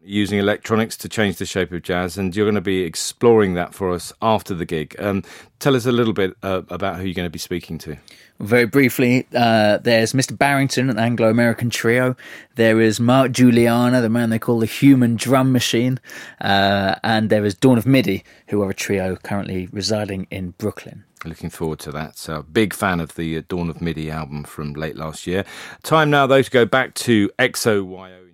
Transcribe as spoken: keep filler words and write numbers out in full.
using electronics to change the shape of jazz, and you're going to be exploring that for us after the gig. Um, tell us a little bit uh, about who you're going to be speaking to. Very briefly, uh, there's Mister Barrington, an Anglo-American trio. There is Mark Juliana, the man they call the Human Drum Machine. Uh, and there is Dawn of Midi, who are a trio currently residing in Brooklyn. Looking forward to that. So, big fan of the Dawn of Midi album from late last year. Time now, though, to go back to X O Y O.